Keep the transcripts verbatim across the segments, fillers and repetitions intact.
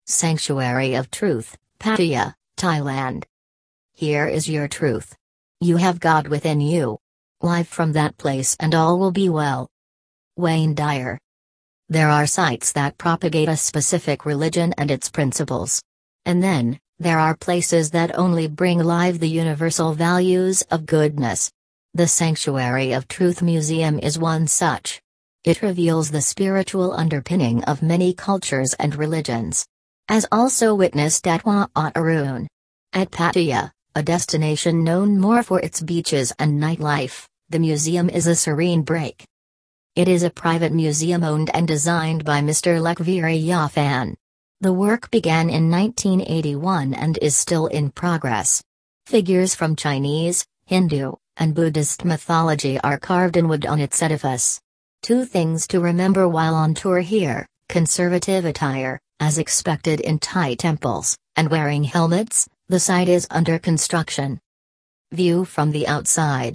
Sanctuary of Truth, Pattaya, Thailand. Here is your truth. You have God within you. Live from that place and all will be well. Wayne Dyer. There are sites that propagate a specific religion and its principles. And then, there are places that only bring alive the universal values of goodness. The Sanctuary of Truth Museum is one such. It reveals the spiritual underpinning of many cultures and religions. As also witnessed at Wat Arun. At Pattaya, a destination known more for its beaches and nightlife, the museum is a serene break. It is a private museum owned and designed by Mister Lekviri Yafan. The work began in nineteen eighty-one and is still in progress. Figures from Chinese, Hindu, and Buddhist mythology are carved in wood on its edifice. Two things to remember while on tour here: conservative attire, as expected in Thai temples, and wearing helmets. The site is under construction. View from the outside.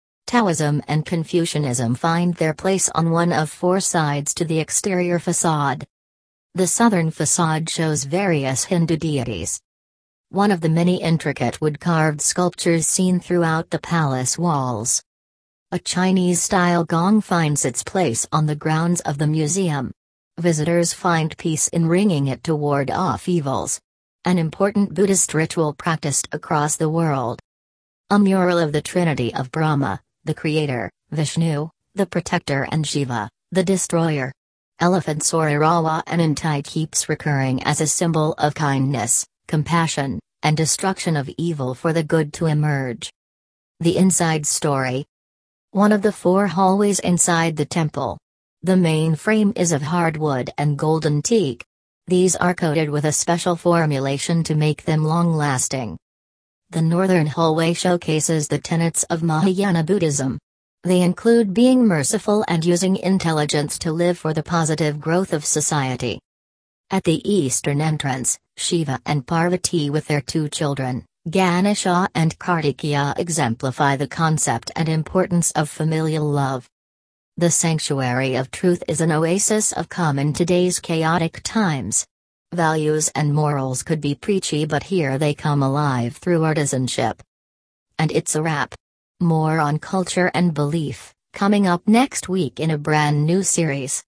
Taoism and Confucianism find their place on one of four sides to the exterior facade. The southern facade shows various Hindu deities. One of the many intricate wood-carved sculptures seen throughout the palace walls. A Chinese-style gong finds its place on the grounds of the museum. Visitors find peace in ringing it to ward off evils. An important Buddhist ritual practiced across the world. A mural of the Trinity of Brahma, the creator, Vishnu, the protector, and Shiva, the destroyer. Elephant Sorarawa Anantai keeps recurring as a symbol of kindness, compassion, and destruction of evil for the good to emerge. The inside story. One of the four hallways inside the temple. The main frame is of hardwood and golden teak. These are coated with a special formulation to make them long-lasting. The northern hallway showcases the tenets of Mahayana Buddhism. They include being merciful and using intelligence to live for the positive growth of society. At the eastern entrance, Shiva and Parvati with their two children, Ganesha and Kartikeya, exemplify the concept and importance of familial love. The Sanctuary of Truth is an oasis of calm in today's chaotic times. Values and morals could be preachy, but here they come alive through artisanship. And it's a wrap. More on culture and belief, coming up next week in a brand new series.